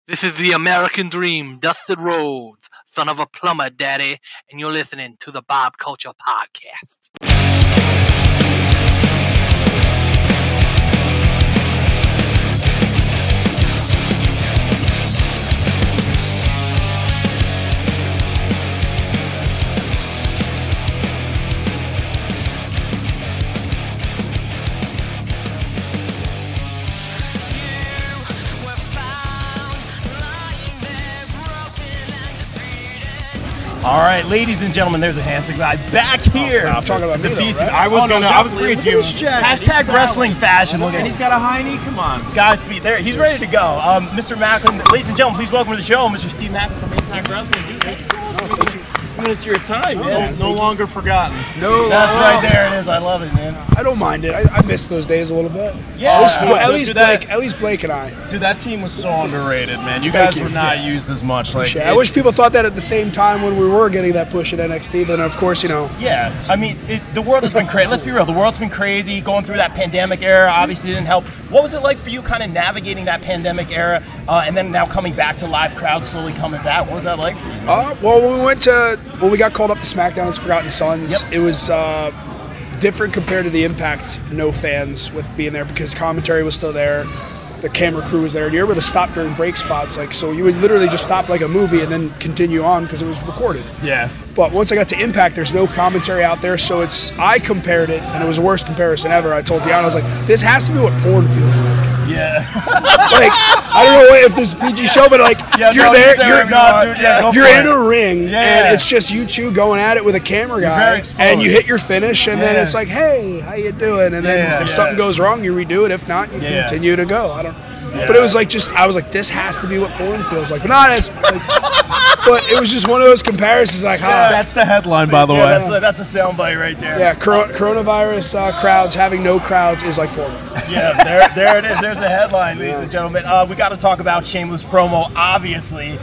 This is the American Dream, Dustin Rhodes, son of a plumber, daddy, and you're listening to the Bob Culture Podcast. All right, ladies and gentlemen, there's a handsome guy back here. Stop talking about me, though, BC right? I was agreeing to you. Hashtag wrestling fashion. Look at And he's got a high knee. Come on. Guys, there. He's ready to go. Mr. Macklin, ladies and gentlemen, please welcome to the show, Mr. Steve Macklin from Impact Wrestling. Dude, thank you so much for giving us your time, man. No longer forgotten. That's right there. It is. I love it, man. I don't mind it. I miss those days a little bit. Yeah. At least Blake and I. Dude, that team was so underrated, man. You guys were not used as much. I wish people thought that at the same time when we were getting that push at NXT, but of course, you know. Yeah, I mean, the world has been crazy. Let's be real. The world's been crazy. Going through that pandemic era obviously didn't help. What was it like for you kind of navigating that pandemic era and then now coming back to live crowds, slowly coming back? What was that like for you? Well, when we got called up to SmackDown as Forgotten Sons, It was different compared to the Impact no fans with being there because commentary was still there. The camera crew was there. You were able to stop during break spots, so you would literally just stop like a movie and then continue on because it was recorded. Yeah. But once I got to Impact, there's no commentary out there, so I compared it, and it was the worst comparison ever. I told Deanna, I was like, this has to be what porn feels like. Yeah. I don't know if this is a PG show, but you're in a ring, and it's just you two going at it with a camera guy, and you hit your finish, and then it's like, hey, how you doing? And then if something goes wrong, you redo it. If not, you continue to go. But it was like I was like, this has to be what porn feels like. But not as, but it was just one of those comparisons. Like, that's the headline, by the way. That's a soundbite right there. Yeah, coronavirus crowds having no crowds is like porn. Yeah, there it is. There's a headline, ladies and gentlemen. We got to talk about Shameless promo. Obviously,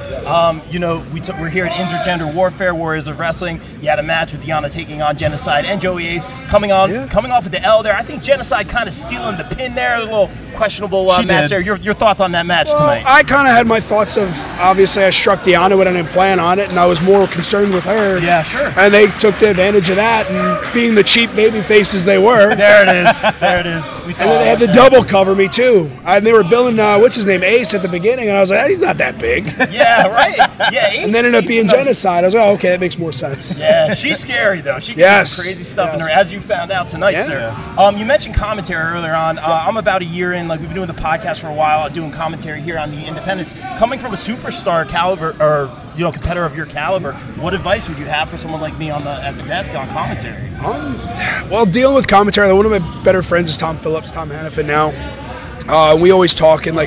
we're here at Intergender Warfare, Warriors of Wrestling. You had a match with Deanna taking on Genocide and Joey Ace coming off with the L there. I think Genocide kind of stealing the pin there. A little questionable match there. Your thoughts on that match tonight? I kind of had my thoughts of, obviously I struck Deanna, but I didn't plan on it, and I was more concerned with her. Yeah, sure. And they took the advantage of that, and being the cheap baby faces they were. There it is. We saw and then they had to double cover me too. And they were billing, what's his name, Ace at the beginning, and I was like, he's not that big. Yeah, right. Yeah, Ace. And then ended up being Genocide. I was like, okay, that makes more sense. Yeah, she's scary though. She can do some crazy stuff in her, as you found out tonight, sir. You mentioned commentary earlier on. I'm about a year in. We've been doing the podcast for a while, doing commentary here on the Independents. Coming from a superstar caliber, or competitor of your caliber, what advice would you have for someone like me at the desk on commentary? Well, dealing with commentary, one of my better friends is Tom Phillips, Tom Hannafin now. We always talk, and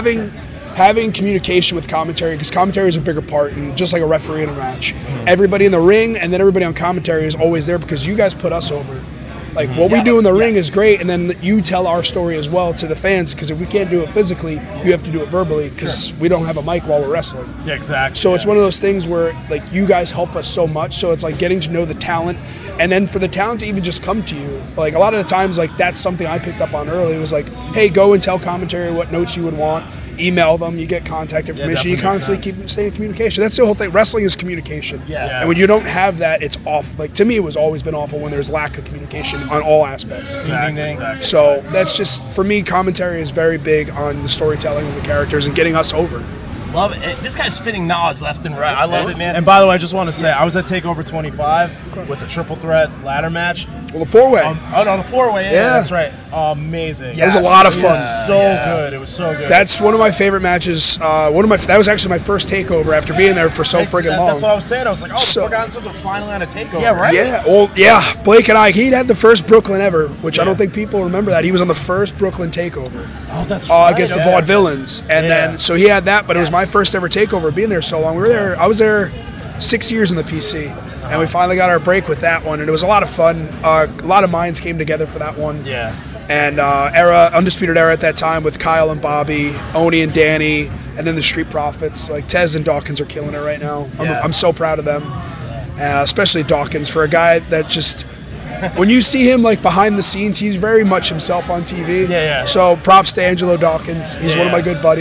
having communication with commentary, because commentary is a bigger part, and just like a referee in a match. Everybody in the ring and then everybody on commentary is always there because you guys put us over. Like, what we do in the ring is great, and then you tell our story as well to the fans, because if we can't do it physically, you have to do it verbally, because we don't have a mic while we're wrestling. Yeah, exactly. So it's one of those things where, you guys help us so much, so it's like getting to know the talent, and then for the talent to even just come to you. Like, a lot of the times, that's something I picked up on early. It was like, hey, go and tell commentary what notes you would want. Email them, you get contact information, you constantly stay in communication. That's the whole thing. Wrestling is communication. Yeah. And when you don't have that, it's off. To me, it was always been awful when there's lack of communication on all aspects. Exactly. So that's just, for me, commentary is very big on the storytelling of the characters and getting us over. Love it. This guy's spitting knowledge left and right. I love it, man. And by the way, I just want to say, I was at TakeOver 25 with the triple threat ladder match. Well, the four-way. The four-way. Yeah, that's right. Amazing. It was a lot of fun. Good. It was so good. That's one of my favorite matches. That was actually my first TakeOver after being there for so friggin' long. That's what I was saying. I was like, Forgotten Sons are finally on a TakeOver. Yeah, right? Yeah. Well, yeah. Blake and I, he had the first Brooklyn ever, which I don't think people remember that. He was on the first Brooklyn TakeOver. Oh, that's right. Against the Vaudevillains. And then, so he had that, but it was my first ever TakeOver being there so long. I was there 6 years in the PC. And we finally got our break with that one, and it was a lot of fun. A lot of minds came together for that one. Yeah. And Undisputed Era at that time with Kyle and Bobby, Oni and Danny, and then the Street Profits. Tez and Dawkins are killing it right now. I'm so proud of them, especially Dawkins, for a guy that just, when you see him behind the scenes, he's very much himself on TV. Yeah. So props to Angelo Dawkins. He's one of my good buddies.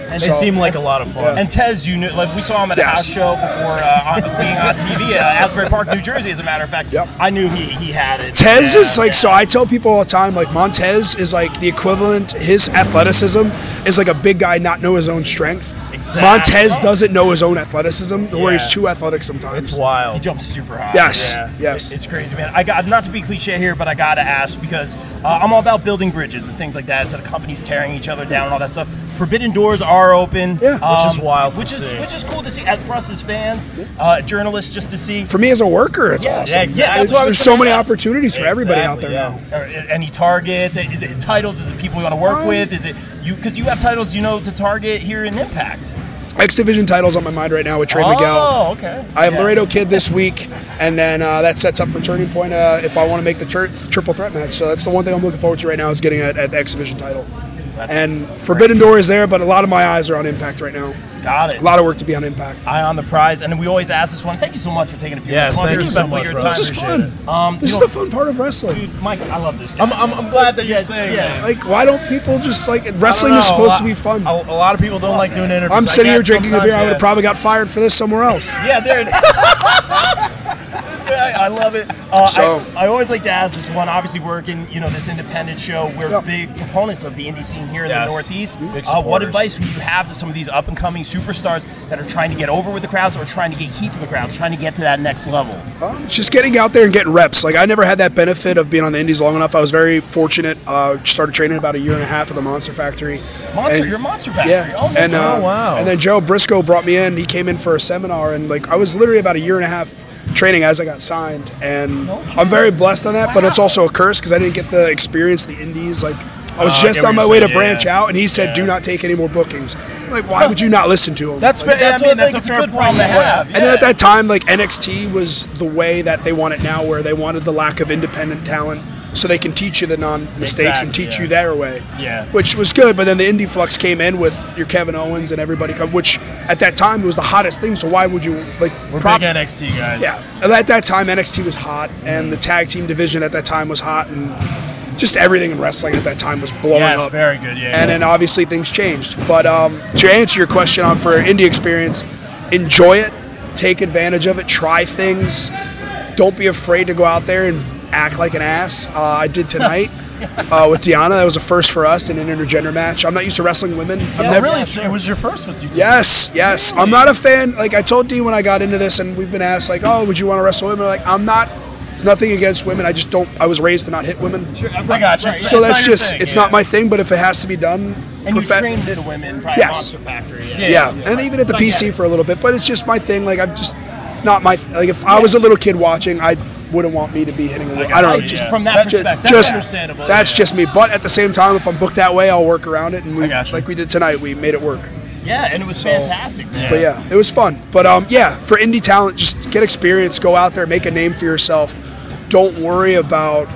And They seem like a lot of fun. And Tez, you knew, like we saw him at a house show before being on TV at Asbury Park, New Jersey. As a matter of fact, I knew he had it. Tez is like, so I tell people all the time, like Montez is like the equivalent. His athleticism is like a big guy not know his own strength. Exactly. Montez doesn't know his own athleticism, where he's too athletic sometimes. It's wild. He jumps super high. Yes, Yeah. yes. It's crazy, man. I got, not to be cliche here, but I got to ask because I'm all about building bridges and things like that instead of companies tearing each other down and all that stuff. Forbidden doors are open. Yeah. Which is wild to Which see. is cool to see for us as fans, journalists, just to see. For me as a worker, it's awesome. Yeah, exactly. That's what I was There's so gonna many ask. opportunities for everybody out there Exactly, now. Any targets? Is it titles? Is it people you want to work with? Is it you? Because you have titles, to target here in Impact. X Division titles on my mind right now with Trey Miguel. Oh, okay. I have Laredo Kid this week, and then that sets up for Turning Point if I want to make the triple threat match. So that's the one thing I'm looking forward to right now is getting at the X Division title. And Forbidden Door is there, but a lot of my eyes are on Impact right now. Got it. A lot of work to be on Impact. Eye on the prize, and we always ask this one. Thank you so much for taking a few minutes. Thank you so Respect much, your bro. time. This is fun. This is the fun part of wrestling. Dude, Mike, I love this guy. I'm glad that you're saying that. Like, why don't people just like wrestling is supposed to be fun? A lot of people don't like doing interviews. I'm sitting here drinking a beer. I would have probably got fired for this somewhere else. Yeah, there it is. This guy, I love it. I always like to ask this one. Obviously, working this independent show, we're big proponents of the indie scene here in the Northeast. What advice would you have to some of these up and coming superstars that are trying to get over with the crowds or trying to get heat from the crowds, trying to get to that next level? Just getting out there and getting reps. Like, I never had that benefit of being on the indies long enough. I was very fortunate. Started training about 1.5 years at the Monster Factory. Your Monster Factory. Yeah. Oh, and, wow. And then Joe Briscoe brought me in. He came in for a seminar, and like I was literally about 1.5 years training as I got signed. And I'm very blessed on that, but it's also a curse because I didn't get the experience, the indies. Like, I was just on my way to branch out, and he said, do not take any more bookings. I'm like, why would you not listen to him? That's fair. That's a good problem to have. And then at that time, like, NXT was the way that they want it now, where they wanted the lack of independent talent so they can teach you the non-mistakes and teach you their way. Yeah. Which was good, but then the Indie Flux came in with your Kevin Owens and everybody, which at that time was the hottest thing, so why would you, like... We're big NXT guys. Yeah. And at that time, NXT was hot, and the tag team division at that time was hot, and just everything in wrestling at that time was blowing up. Yes, very good, yeah. And then obviously things changed. But to answer your question for indie experience, enjoy it, take advantage of it, try things. Don't be afraid to go out there and act like an ass. I did tonight with Deanna. That was a first for us in an intergender match. I'm not used to wrestling women. Really? It was your first with you two? Yes. Really? I'm not a fan. Like, I told Dee when I got into this, and we've been asked, like, oh, would you want to wrestle women? Like, I'm not. It's nothing against women. I just don't. I was raised to not hit women. Sure, I got you. So that's just. It's not my thing. But if it has to be done, and you trained little women, probably Monster Factory. Yeah. And even at the PC for a little bit. But it's just my thing. Like, I'm just not my. Like, if I was a little kid watching, I wouldn't want me to be hitting a woman. I don't know. Just from that perspective, that's understandable. That's just me. But at the same time, if I'm booked that way, I'll work around it. And like we did tonight, we made it work. Yeah, and it was fantastic. Man. But yeah, it was fun. But for indie talent, just get experience, go out there, make a name for yourself. Don't worry about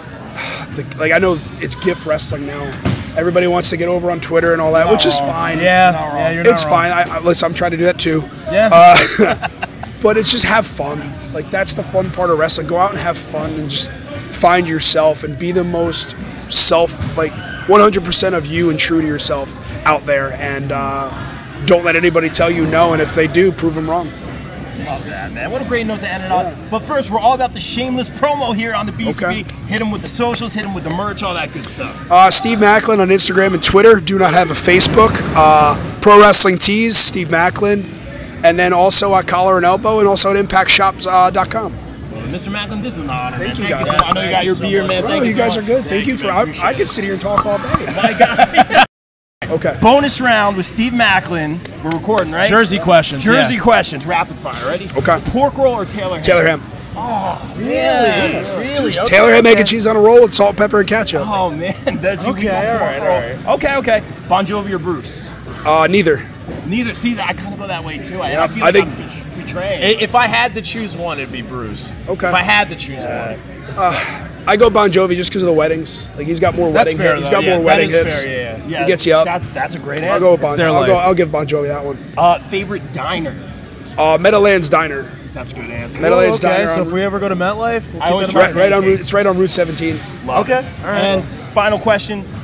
I know it's GIF wrestling now. Everybody wants to get over on Twitter and all that, which is fine. Yeah, you're not it's fine. Listen, I'm trying to do that too. Yeah. But it's just have fun. Like, that's the fun part of wrestling. Go out and have fun and just find yourself and be the most 100% of you and true to yourself out there. And don't let anybody tell you no. And if they do, prove them wrong. Love that, man. What a great note to end it on. But first, we're all about the shameless promo here on the BCB. Okay. Hit them with the socials, hit them with the merch, all that good stuff. Steve Macklin on Instagram and Twitter. Do not have a Facebook. Pro Wrestling Tees, Steve Macklin. And then also at Collar and Elbow and also at ImpactShops.com. Well, Mr. Macklin, this is an honor. Thank man. you guys. So I know you got your beer, man. Bro, you guys are good. Thank you for. I could sit here and talk all day. My God. Okay. Bonus round with Steve Macklin. We're recording, right? Jersey questions. Questions. Rapid fire. Ready? Okay. Pork roll or Taylor ham? Taylor ham. Oh, really? Okay, Taylor ham, mac and cheese on a roll with salt, pepper, and ketchup. Oh, man. All right. Okay. Bon Jovi or Bruce? Neither. Neither. See, I kind of go that way, too. I feel I like think I'm betraying. If I had to choose one, it'd be Bruce. Okay. If I had to choose one. I go Bon Jovi just because of the weddings. Like, he's got more wedding hits. He's got more wedding hits. Fair, yeah. He gets you up. That's a great answer. I'll go with Bon. I'll give Bon Jovi that one. Favorite diner? Meadowlands Diner. That's a good answer. Meadowlands Diner. So if we ever go to MetLife, I always right on Route 17. Love it. All right. And final question.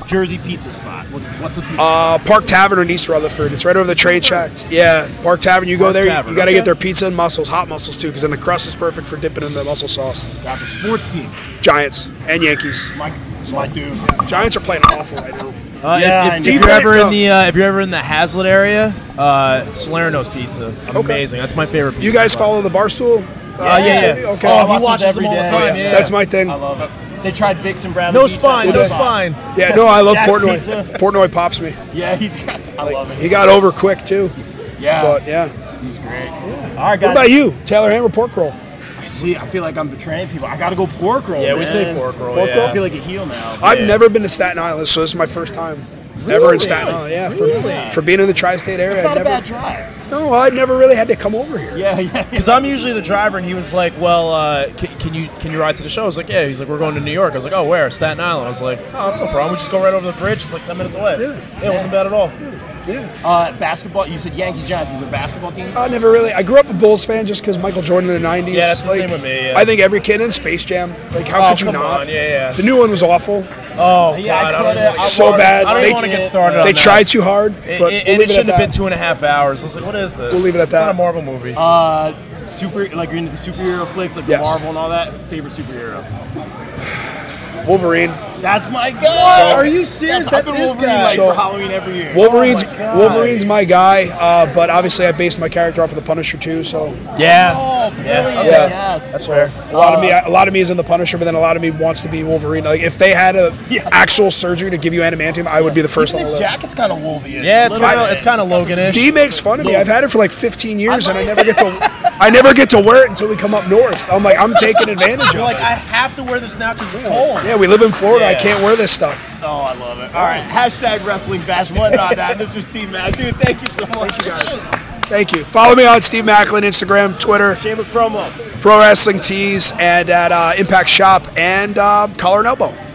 Jersey pizza spot. What's the pizza spot? Park Tavern in East Rutherford. It's right over the train tracks. Yeah, Park Tavern. You go there, Tavern, you got to okay. get their pizza and mussels, hot mussels too, because then the crust is perfect for dipping in the mussel sauce. Gotcha. Sports team. Giants and Yankees. My dude. Giants are playing awful right now. Yeah, if do you you're ever play- in the if you're ever in the Hazlitt area, Salerno's Pizza, amazing. That's my favorite. Pizza Do you guys spot. follow the Barstool? Yeah. Okay. I he watch watches those every them all the day. time. Oh, Yeah, That's my thing. I love it. They tried Vicks and Bradley. no Beach. spine, That's no good. spine. Yeah, no, I love Jack's Portnoy. Pizza. Portnoy pops me. Yeah, I love it. He got over quick too. Yeah, But yeah. he's great. All right, What guys. about you? Taylor Hammer pork roll. See, I feel like I'm betraying people. I got to go pork roll. Yeah, we man. say pork roll. Pork yeah. roll? I feel like a heel now. I've never been to Staten Island, so this is my first time ever in Staten Island. Yeah, for being in the tri-state area. It's not I'd a never, bad drive. No, I never really had to come over here. Yeah. Because I'm usually the driver, and he was like, "Well, can you ride to the show?" I was like, "Yeah." He's like, "We're going to New York." I was like, "Oh, where?" Staten Island. I was like, "Oh, that's no problem. We just go right over the bridge. It's like 10 minutes away." Yeah. It wasn't bad at all. Yeah. Basketball. You said Yankees Giants. Is there a basketball team? I never really. I grew up a Bulls fan just because Michael Jordan in the '90s. Yeah, that's the same with me, yeah. I think every kid in Space Jam. Like, how could you come not? on, yeah. The new one was awful. Oh Yeah, God, I I don't could've- even So bad. I don't They- even want to get started. They on tried that. too hard, but And we'll it leave it at shouldn't have been that. 2.5 hours. I was like, "What is this?" We'll leave it at It's not that. a Marvel movie. Super. Like you're into the superhero flicks, like Yes. Marvel and all that. Favorite superhero? Wolverine. That's my guy. Are you serious? I've That's been his Wolverine guy. like, So- for Halloween every year. Wolverine's Oh my God. Wolverine's my guy, but obviously I based my character off of the Punisher too. So Yeah. Oh, brilliant. Yeah. Yes. That's fair. a lot of me is in the Punisher, but then a lot of me wants to be Wolverine. Like if they had a actual surgery to give you adamantium, I would be the first on Even the his list. jacket's kind of Wolvie-ish. Yeah, it's Little kind of bit. it's kind of Logan-ish. D makes fun of me. I've had it for like 15 years, and I never get to wear it until we come up north. I'm like, I'm taking advantage You're of like, it. I have to wear this now because it's cold. Yeah, we live in Florida. I Yeah. can't wear this stuff. Oh, I love it. All right. Hashtag Wrestling Bash. Whatnot that. Mr. Steve Mack. Dude, thank you so much. Thank you, guys. Thank you. Follow me on Steve Macklin, Instagram, Twitter, Shameless promo. Pro Wrestling Tees, and at Impact Shop and Collar and Elbow.